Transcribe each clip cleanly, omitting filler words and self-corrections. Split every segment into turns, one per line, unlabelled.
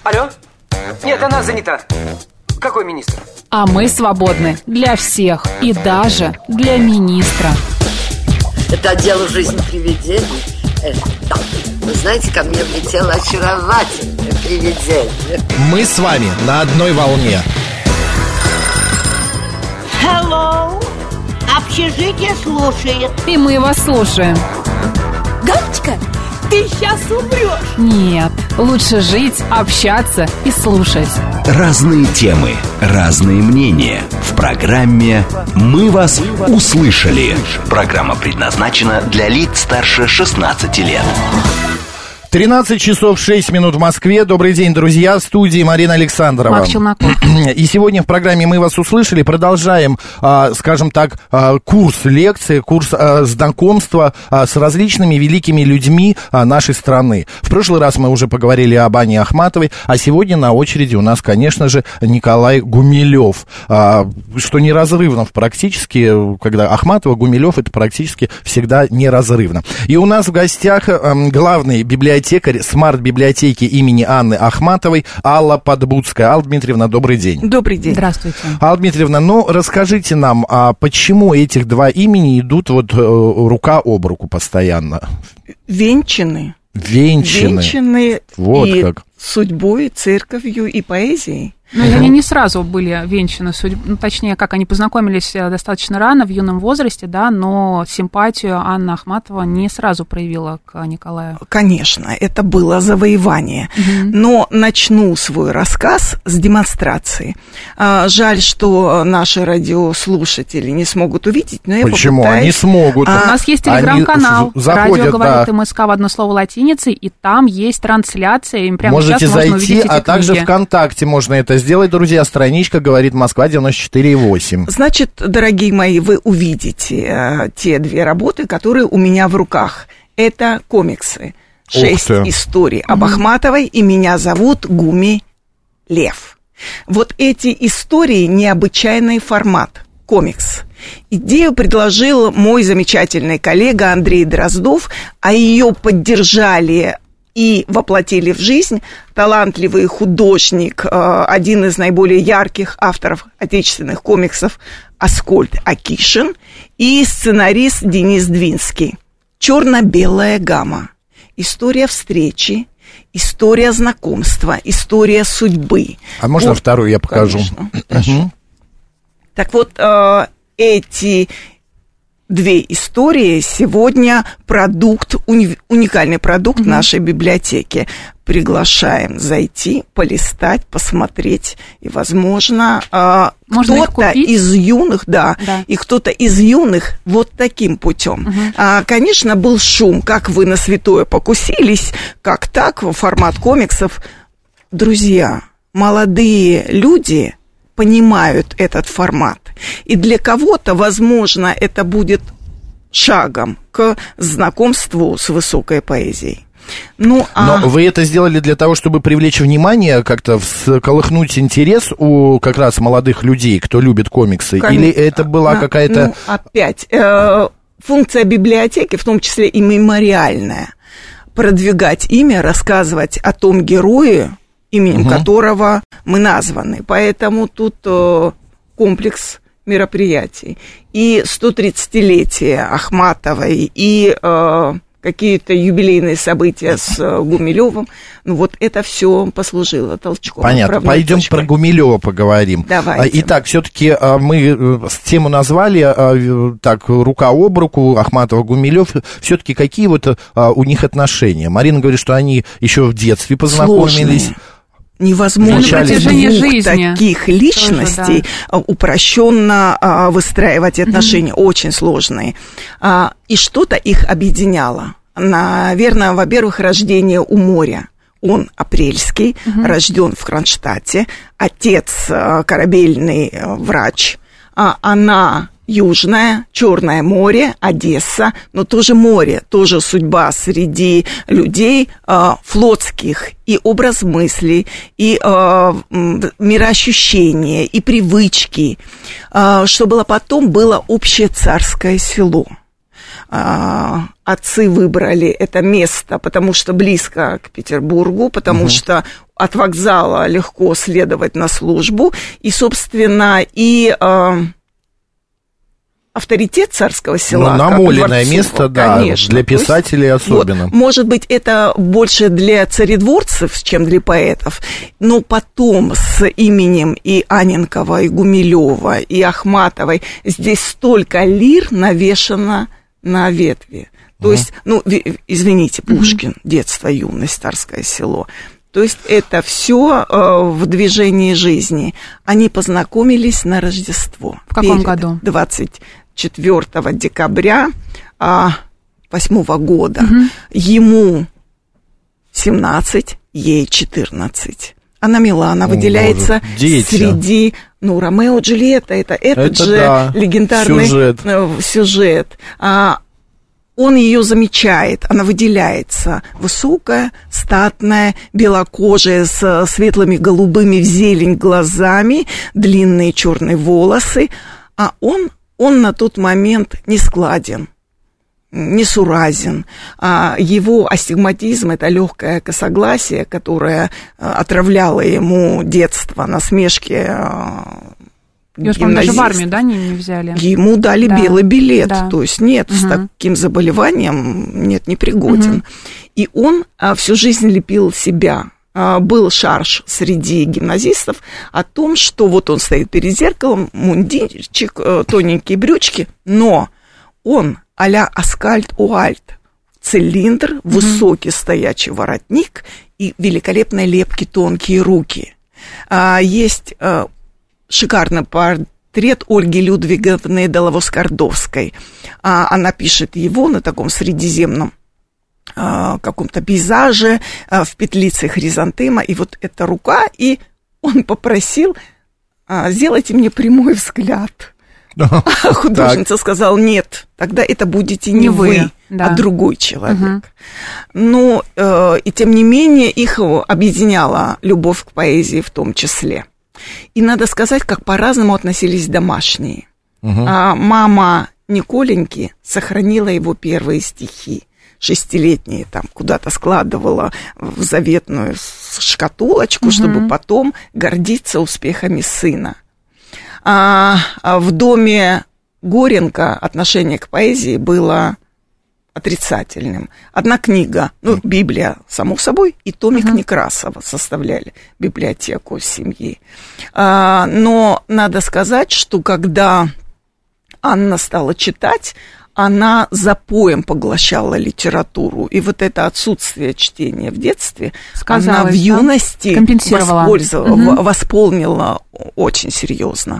Алло? Нет, она занята. Какой министр?
А мы свободны для всех и даже для министра.
Это отдел «Жизнь привидений». Да. Вы знаете, ко мне влетело очаровательное привидение.
Мы с вами на одной волне.
Hello. Общежитие слушает.
И мы вас слушаем.
Галочка, ты сейчас умрешь.
Нет, лучше жить, общаться и слушать.
Разные темы, разные мнения. В программе «Мы вас услышали». Программа предназначена для лиц старше 16 лет.
13 часов 6 минут в Москве. Добрый день, друзья. В студии Марина Александрова.
Мак Челноков.
И сегодня в программе «Мы вас услышали» продолжаем, скажем так, курс лекций, курс знакомства с различными великими людьми нашей страны. В прошлый раз мы уже поговорили об Анне Ахматовой, а сегодня на очереди у нас, конечно же, Николай Гумилев, что неразрывно практически, когда Ахматова, Гумилев, это практически всегда неразрывно. И у нас в гостях главный библиотекарь смарт-библиотеки имени Анны Ахматовой Алла Подбудская. Алла Дмитриевна, добрый день.
Добрый день.
Здравствуйте.
Алла Дмитриевна, расскажите нам, почему этих два имени идут вот рука об руку постоянно?
Венчаны.
Вот
и
как.
Судьбой, церковью и поэзией.
Но они не сразу были венчаны, точнее, как они познакомились достаточно рано, в юном возрасте, да, но симпатию Анна Ахматова не сразу проявила к Николаю.
Конечно, это было завоевание. Но начну свой рассказ с демонстрации. Жаль, что наши радиослушатели не смогут увидеть, но я
Почему?
попытаюсь...
Они смогут.
У нас есть телеграм-канал «Радио говорит МСК» в одно слово латиницей, и там есть трансляция, им прямо
Можете
сейчас можно
зайти,
увидеть эти
а также
книги.
ВКонтакте можно это сделать, друзья. Страничка «Говорит Москва» 94,8.
Значит, дорогие мои, вы увидите те две работы, которые у меня в руках. Это комиксы. 6 историй об Ахматовой, и меня зовут Гуми Лев. Вот эти истории — необычайный формат, комикс. Идею предложил мой замечательный коллега Андрей Дроздов, а ее поддержали и воплотили в жизнь талантливый художник, один из наиболее ярких авторов отечественных комиксов Аскольд Акишин и сценарист Денис Двинский. «Черно-белая гамма». История встречи, история знакомства, история судьбы.
А можно вот, вторую я покажу?
Конечно. Так вот, эти две истории сегодня продукт, уникальный продукт нашей библиотеки. Приглашаем зайти, полистать, посмотреть. И, возможно, кто-то из юных, и кто-то из юных вот таким путем. Конечно, был шум, как вы на святое покусились, как так, формат комиксов. Друзья, молодые люди понимают этот формат. И для кого-то, возможно, это будет шагом к знакомству с высокой поэзией. Но
вы это сделали для того, чтобы привлечь внимание, как-то всколыхнуть интерес у как раз молодых людей, кто любит комиксы? Конечно. Или это была какая-то...
опять, функция библиотеки, в том числе и мемориальная, продвигать имя, рассказывать о том герое, именем которого мы названы. Поэтому тут комплекс мероприятий. И 130-летие Ахматовой, и какие-то юбилейные события с Гумилевым. Ну, вот это все послужило толчком.
Понятно. Пойдем про Гумилева поговорим.
Давайте.
Итак, все-таки мы тему назвали так, рука об руку, Ахматова, Гумилев. Все-таки какие вот у них отношения? Марина говорит, что они еще в детстве познакомились.
Сложные. Невозможно двух таких личностей упрощенно выстраивать отношения, очень сложные. И что-то их объединяло. Наверное, во-первых, рождение у моря. Он апрельский, рожден в Кронштадте, отец корабельный врач, она Южное, Черное море, Одесса, но тоже море, тоже судьба среди людей флотских, и образ мысли, и мироощущение, и привычки. Что было потом, было общее царское село. Отцы выбрали это место, потому что близко к Петербургу, потому что от вокзала легко следовать на службу, и, собственно, и авторитет Царского Села.
Ну, намоленное место, да,
конечно,
для писателей особенно.
Вот, может быть, это больше для царедворцев, чем для поэтов, но потом с именем и Анненкова, и Гумилева, и Ахматовой здесь столько лир навешано на ветви. То есть, ну, извините, Пушкин, детство, юность, Царское Село. То есть это все в движении жизни. Они познакомились на Рождество.
В каком году?
24 декабря 8 года. Ему 17, ей 14. Она мила, она выделяется среди... Ну, Ромео и Джульетта, это же да, легендарный сюжет. Он ее замечает, она выделяется. Высокая, статная, белокожая, с светлыми голубыми в зелень глазами, длинные черные волосы. А он на тот момент не складен, несуразен. Его астигматизм – это легкое косогласие, которое отравляло ему детство, насмешки.
Его, по-моему, даже в армию, да, не взяли?
Ему дали белый билет, то есть нет, с таким заболеванием нет, не пригоден. И он всю жизнь лепил себя. Был шарж среди гимназистов о том, что вот он стоит перед зеркалом, мундирчик, тоненькие брючки, но он а-ля Аскальд-Уальд, цилиндр, высокий стоячий воротник и великолепные лепки, тонкие руки. Есть... шикарный портрет Ольги Людвиговны Доловоз-Кордовской. Она пишет его на таком средиземном каком-то пейзаже, в петлице хризантема, и вот эта рука, и он попросил: сделайте мне прямой взгляд. А художница сказала: нет, тогда это будете не вы, а другой человек. Но, и тем не менее, их объединяла любовь к поэзии в том числе. И надо сказать, как по-разному относились домашние. Мама Николеньки сохранила его первые стихи, 6-летние, там куда-то складывала в заветную шкатулочку, чтобы потом гордиться успехами сына. В доме Горенко отношение к поэзии было отрицательным. Одна книга, ну, Библия, само собой, и томик Некрасова составляли библиотеку семьи. Но надо сказать, что когда Анна стала читать, она запоем поглощала литературу. И вот это отсутствие чтения в детстве, она в юности восполнила очень серьезно.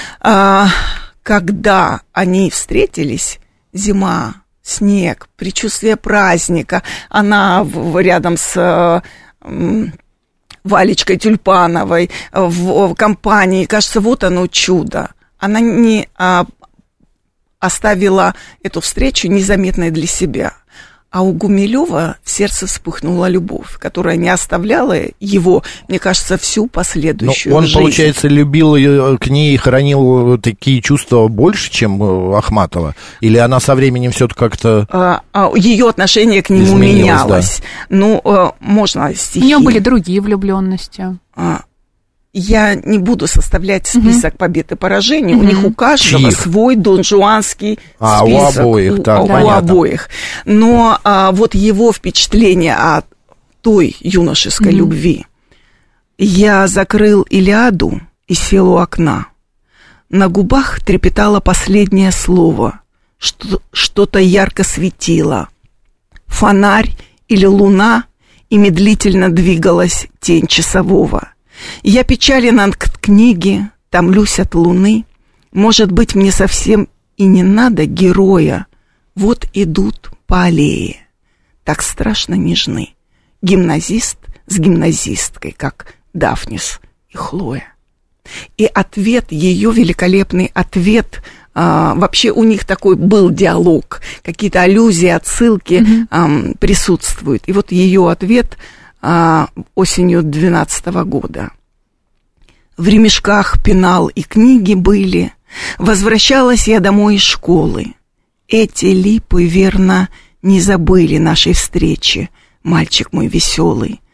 Когда они встретились, зима, снег, предчувствие праздника, она рядом с Валечкой Тюльпановой в компании, кажется, вот оно чудо. Она не оставила эту встречу незаметной для себя. А у Гумилева в сердце вспыхнула любовь, которая не оставляла его, мне кажется, всю последующую жизнь. Он, получается, любил к ней, хранил такие чувства больше, чем Ахматова? Или она со временем все-таки как-то... Ее отношение к нему менялось. Да. Ну, можно стихи.
У нее были другие влюбленности.
Я не буду составлять список побед и поражений. У них у каждого свой донжуанский список. У обоих, так, у обоих. Но вот его впечатление от той юношеской любви. Я закрыл Илиаду и сел у окна. На губах трепетало последнее слово. Что-то ярко светило. Фонарь или луна, и медлительно двигалась тень часового. Я печален от книги, томлюсь от луны. Может быть, мне совсем и не надо героя. Вот идут по аллее, так страшно нежны. Гимназист с гимназисткой, как Дафнис и Хлоя. И ответ, ее великолепный ответ, вообще у них такой был диалог, какие-то аллюзии, отсылки присутствуют. И вот ее ответ осенью 2012 года. В ремешках пенал и книги были. Возвращалась я домой из школы. Эти липы, верно, не забыли нашей встречи, мальчик мой веселый.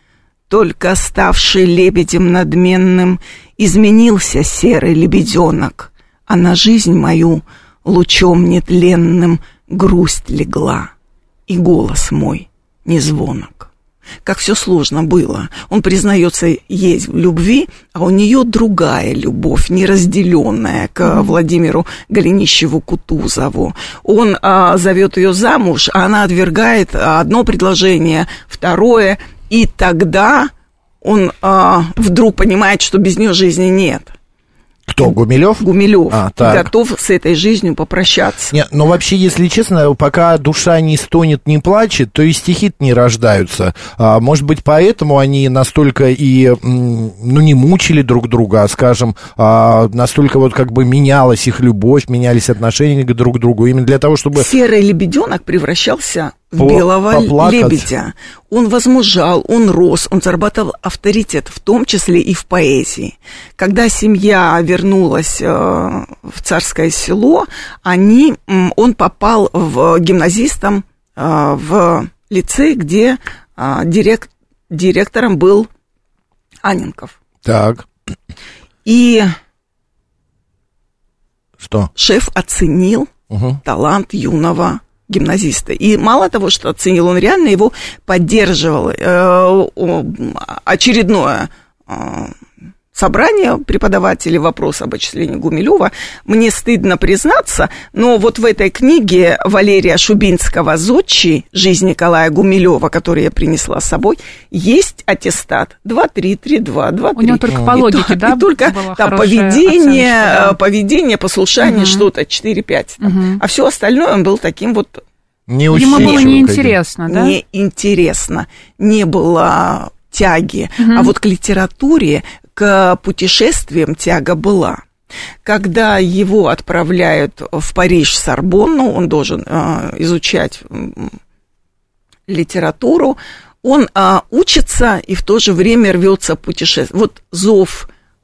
только ставший лебедем надменным, изменился серый лебеденок, а на жизнь мою лучом нетленным грусть легла, и голос мой незвонок. Как все сложно было. Он признается, есть в любви, а у нее другая любовь, неразделенная, к Владимиру Голенищеву-Кутузову. Он зовет ее замуж, а она отвергает одно предложение, второе, и тогда он вдруг понимает, что без нее жизни нет.
Кто, Гумилев?
Гумилев. Готов с этой жизнью попрощаться.
Нет, но вообще, если честно, пока душа не стонет, не плачет, то и стихи не рождаются. Может быть, поэтому они настолько и, не мучили друг друга, а, скажем, настолько вот как бы менялась их любовь, менялись отношения друг к другу, именно для того, чтобы...
Серый лебеденок превращался в белого лебедя. Он возмужал, он рос, он зарабатывал авторитет, в том числе и в поэзии. Когда семья вернулась в Царское Село, он попал гимназистом в лицей, где директором был Анненков.
Так.
И
что?
Шеф оценил талант юного гимназиста. И мало того, что оценил, он реально его поддерживал. Очередное собрание преподавателей, вопрос об отчислении Гумилева. Мне стыдно признаться, но вот в этой книге Валерия Шубинского «Зодчий. Жизнь Николая Гумилева», которую я принесла с собой, есть аттестат 2-3, 3-2, 2-3.
У него только по логике, да?
И только там поведение, послушание, что-то 4-5. А все остальное он был таким вот...
Ему было неинтересно, да?
Неинтересно, не было тяги. А вот к литературе, к путешествиям тяга была. Когда его отправляют в Париж, Сорбонну, он должен изучать литературу, он учится и в то же время рвется путешествовать. Вот зов...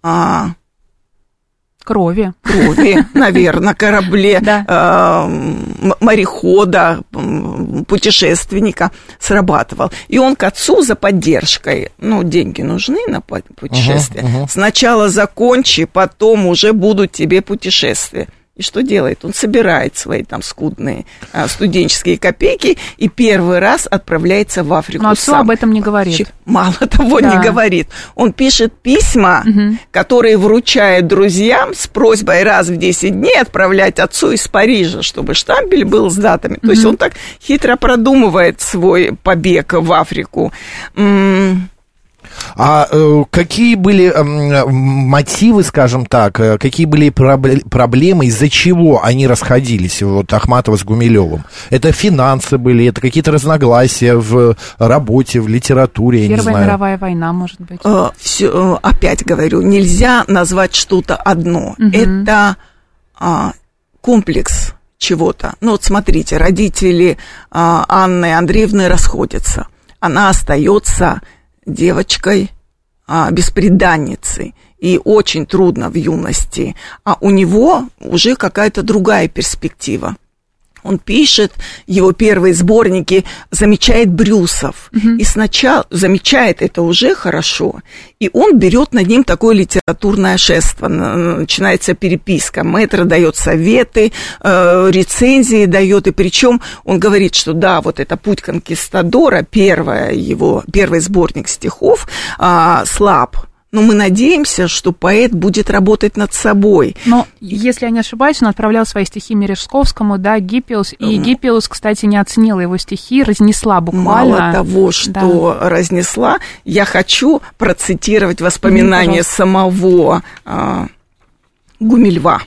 Крови,
наверное, корабле, морехода, путешественника срабатывал. И он к отцу за поддержкой, деньги нужны на путешествие. Сначала закончи, потом уже будут тебе путешествия. И что делает? Он собирает свои там скудные студенческие копейки и первый раз отправляется в Африку.
Но отцу об этом не говорит.
Мало того, не говорит. Он пишет письма, которые вручает друзьям с просьбой раз в 10 дней отправлять отцу из Парижа, чтобы штампель был с датами. То есть он так хитро продумывает свой побег в Африку.
А какие были мотивы, скажем так, какие были проблемы, из-за чего они расходились, вот Ахматова с Гумилевым? Это финансы были, это какие-то разногласия в работе, в литературе, я не знаю.
Первая мировая война, может быть.
Опять говорю, нельзя назвать что-то одно. Это комплекс чего-то. Вот смотрите, родители Анны Андреевны расходятся. Она остается девочкой, бесприданницей, и очень трудно в юности, а у него уже какая-то другая перспектива. Он пишет, его первые сборники замечает Брюсов, и сначала замечает это уже хорошо, и он берет над ним такое литературное шество, начинается переписка, мэтр дает советы, рецензии дает, и причем он говорит, что да, вот это «Путь конкистадора», первый сборник стихов, слаб. Но мы надеемся, что поэт будет работать над собой.
Но, если я не ошибаюсь, он отправлял свои стихи Мережковскому, Гиппиус, и Гиппиус, кстати, не оценила его стихи, разнесла буквально.
Мало того, что разнесла, я хочу процитировать воспоминания самого Гумилева.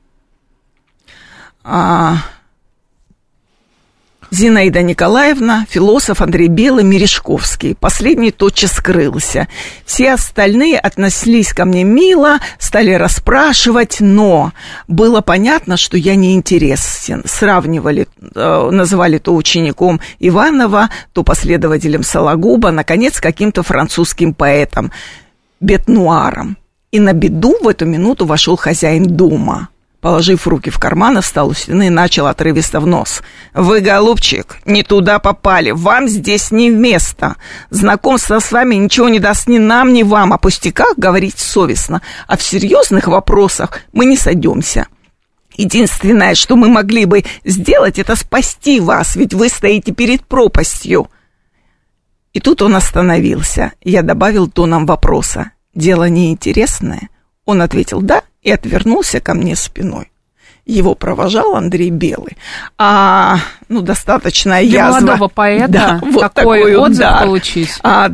Зинаида Николаевна, философ Андрей Белый, Мережковский. Последний тотчас скрылся. Все остальные относились ко мне мило, стали расспрашивать, но было понятно, что я неинтересен. Сравнивали, называли то учеником Иванова, то последователем Сологуба, наконец, каким-то французским поэтом, бет-нуаром. И на беду в эту минуту вошел хозяин дома. Положив руки в карманы, встал у стены и начал отрывисто в нос. «Вы, голубчик, не туда попали, вам здесь не место. Знакомство с вами ничего не даст ни нам, ни вам. О пустяках говорить совестно, а в серьезных вопросах мы не сойдемся. Единственное, что мы могли бы сделать, это спасти вас, ведь вы стоите перед пропастью». И тут он остановился. Я добавил тоном вопроса: «Дело неинтересное?» Он ответил «да» и отвернулся ко мне спиной. Его провожал Андрей Белый. Достаточно
для
язва.
Для молодого поэта,
да, вот
такой отзыв
удар
получить.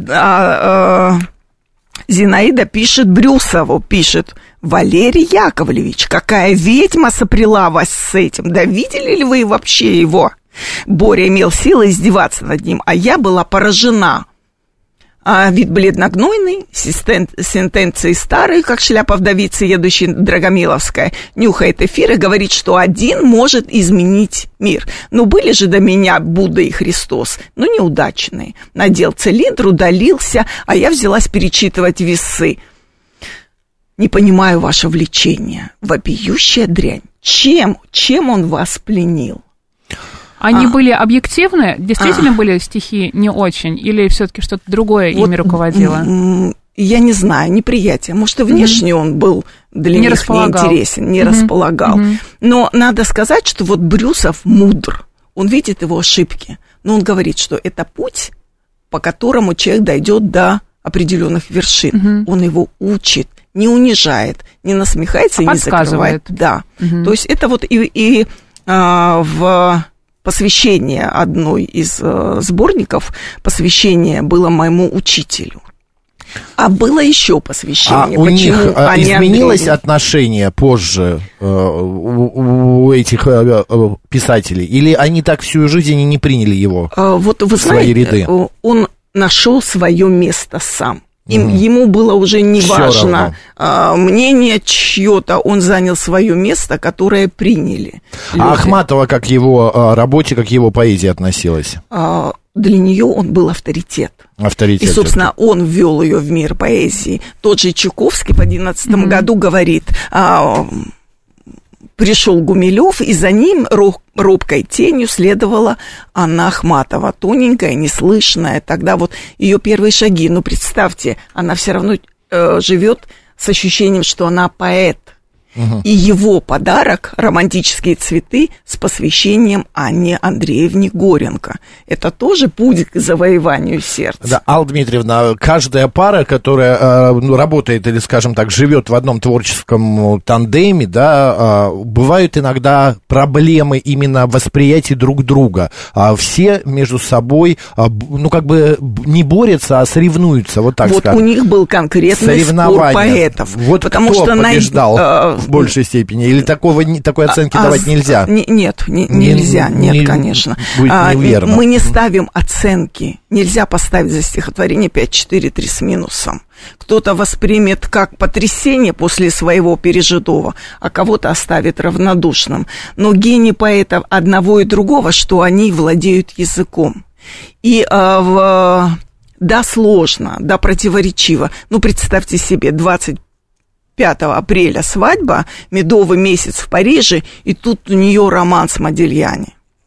Зинаида пишет Брюсову, пишет: «Валерий Яковлевич, какая ведьма сопрела вас с этим? Да видели ли вы вообще его?» Боря имел силы издеваться над ним, а я была поражена. Вид бледногнойный, сентенции старые, как шляпа вдовицы, едущей Драгомиловская, нюхает эфир и говорит, что один может изменить мир. Но были же до меня Будда и Христос, но неудачные. Надел цилиндр, удалился, а я взялась перечитывать весы. Не понимаю ваше влечение, вопиющая дрянь. Чем он вас пленил?
Они были объективны? Действительно были стихи не очень? Или все-таки что-то другое ими руководило?
Я не знаю, неприятие. Может, и внешне он был для них неинтересен, не располагал. Но надо сказать, что вот Брюсов мудр. Он видит его ошибки. Но он говорит, что это путь, по которому человек дойдет до определенных вершин. Он его учит, не унижает, не насмехается и не закрывает. Да. То есть это вот и в... Посвящение одной из сборников, посвящение было моему учителю. А было еще посвящение.
У них изменилось отношение позже у этих писателей? Или они так всю жизнь и не приняли его в свои ряды?
Он нашел свое место сам. Ему было уже не важно мнение чье-то, он занял свое место, которое приняли люди.
А Ахматова как его работе, как его поэзии относилась?
Для нее он был авторитет. И, собственно, он ввел ее в мир поэзии. Тот же Чуковский в 2011 году говорит... Пришел Гумилев, и за ним робкой тенью следовала Анна Ахматова, тоненькая, неслышная. Тогда вот ее первые шаги. Но представьте, она все равно живет с ощущением, что она поэт. И его подарок — романтические цветы с посвящением Анне Андреевне Горенко. Это тоже путь к завоеванию сердца.
Да, Алла Дмитриевна, каждая пара, которая работает или, скажем так, живет в одном творческом тандеме, да, бывают иногда проблемы именно восприятия друг друга. Все между собой, не борются, а соревнуются, вот так скажем.
Вот у них был конкретный спор поэтов.
Вот потому кто побеждал в большей степени? Или такой оценки давать нельзя?
Нет, нельзя, конечно.
Будет неверно.
Мы не ставим оценки. Нельзя поставить за стихотворение 5, 4, 3 с минусом. Кто-то воспримет как потрясение после своего пережитого, а кого-то оставит равнодушным. Но гений поэтов одного и другого, что они владеют языком. И да, сложно, да, противоречиво. Представьте себе, 25 апреля свадьба, медовый месяц в Париже, и тут у нее роман с Модильяни.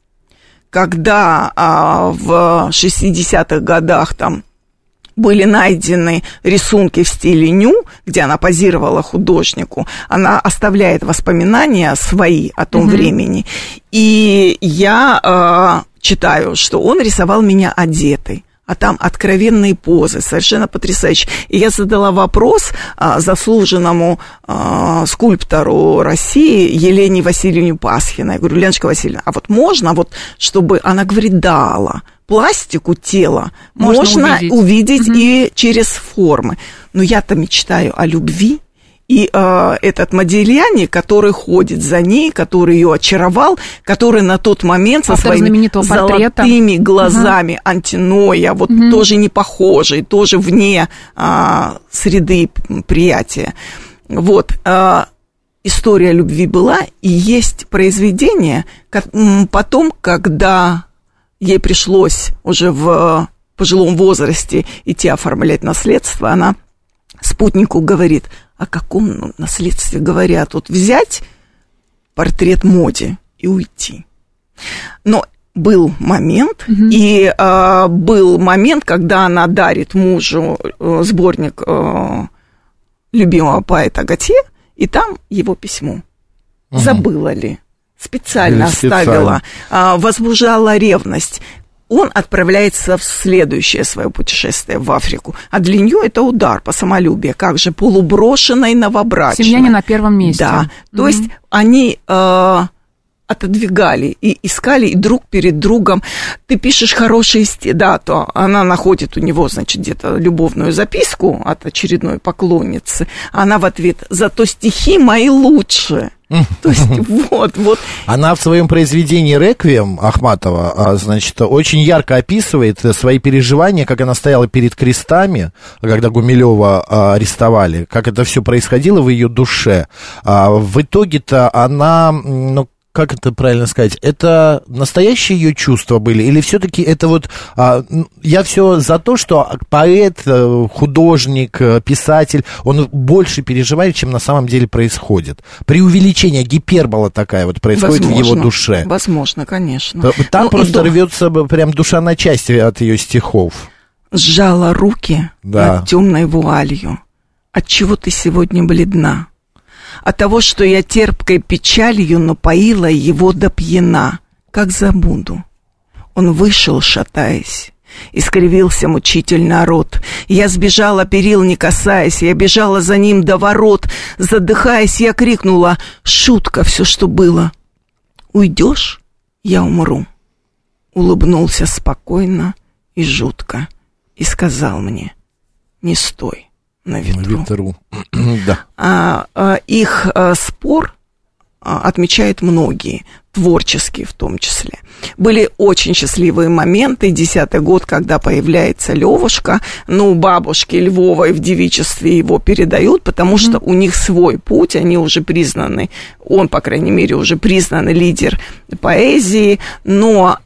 Когда в 60-х годах там были найдены рисунки в стиле ню, где она позировала художнику, она оставляет воспоминания свои о том времени. И я читаю, что он рисовал меня одетой. А там откровенные позы, совершенно потрясающие. И я задала вопрос заслуженному скульптору России Елене Васильевне Пасхиной. Я говорю: Леночка Васильевна, а вот можно, вот, чтобы... Она говорит: да, Алла, пластику тела можно увидеть и через формы. Но я-то мечтаю о любви. И этот Модильяни, который ходит за ней, который ее очаровал, который на тот момент со своими золотыми глазами антиноя, вот тоже не похожий, тоже вне среды приятия. Вот, история любви была, и есть произведение. Потом, когда ей пришлось уже в пожилом возрасте идти оформлять наследство, она спутнику говорит: о каком наследстве говорят? Вот взять портрет моде и уйти. Но был момент, был момент, когда она дарит мужу сборник любимого поэта Готье, и там его письмо. Забыла ли? Специально оставила. Возбуждала ревность. Он отправляется в следующее свое путешествие в Африку. А для нее это удар по самолюбию. Как же полуброшенной новобрачной.
Семья не на первом месте.
Да. То есть они отодвигали и искали и друг перед другом. Ты пишешь хорошие стихи, да, то она находит у него, значит, где-то любовную записку от очередной поклонницы. Она в ответ: зато стихи мои лучше. То есть вот.
Она в своем произведении «Реквием» Ахматова, значит, очень ярко описывает свои переживания, как она стояла перед крестами, когда Гумилева арестовали, как это все происходило в ее душе. В итоге-то она, как это правильно сказать, это настоящие ее чувства были, или все-таки это вот, я все за то, что поэт, художник, писатель, он больше переживает, чем на самом деле происходит. Преувеличение, гипербола такая вот происходит в его душе.
Возможно, конечно.
Там просто рвется прям душа на части от ее стихов.
Сжала руки над темной вуалью. Отчего ты сегодня бледна? От того, что я терпкой печалью напоила его до пьяна. Как забуду. Он вышел, шатаясь, и скривился мучительно рот. Я сбежала, перил не касаясь, я бежала за ним до ворот. Задыхаясь, я крикнула: шутка все, что было. Уйдешь, я умру. Улыбнулся спокойно и жутко и сказал мне: не стой на ветру. Да. Их спор отмечают многие, творческие в том числе. Были очень счастливые моменты. 10-й год, когда появляется Левушка, бабушки Львовой в девичестве его передают, потому что у них свой путь, они уже признаны, он, по крайней мере, уже признанный лидер поэзии, но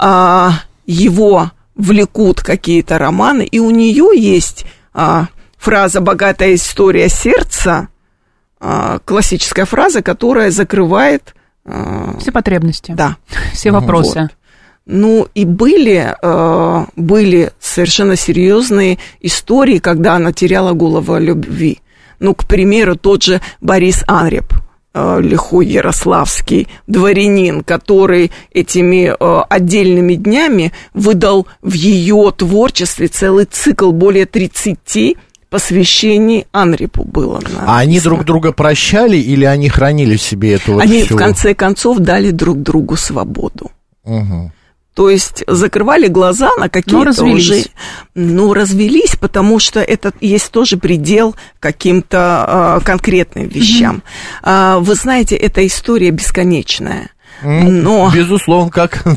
его влекут какие-то романы, и у нее есть фраза «богатая история сердца», классическая фраза, которая закрывает
все потребности,
да,
все вопросы.
Вот. И были совершенно серьезные истории, когда она теряла голову о любви. К примеру, тот же Борис Анреп, лихой ярославский дворянин, который этими отдельными днями выдал в ее творчестве целый цикл, более 30 посвящений Анрепу было.
А они друг друга прощали или они хранили в себе эту вот
Они,
всю...
в конце концов, дали друг другу свободу. То есть закрывали глаза на какие-то уже... развелись, потому что это есть тоже предел каким-то конкретным вещам. Вы знаете, эта история бесконечная. Но...
Безусловно,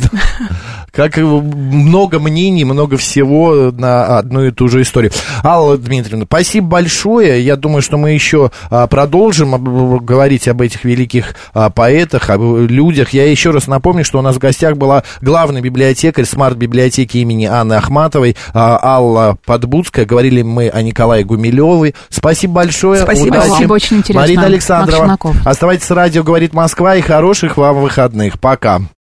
как много мнений, много всего на одну и ту же историю. Алла Дмитриевна, спасибо большое. Я думаю, что мы еще продолжим говорить об этих великих поэтах, об людях. Я еще раз напомню, что у нас в гостях была главный библиотекарь смарт-библиотеки имени Анны Ахматовой Алла Подбудская. Говорили мы о Николае Гумилевой. Спасибо большое.
Спасибо.
Удачи.
Спасибо, очень интересно.
Марина Александрова. Оставайтесь с радио «Говорит Москва» и хороших вам выходных. Пока.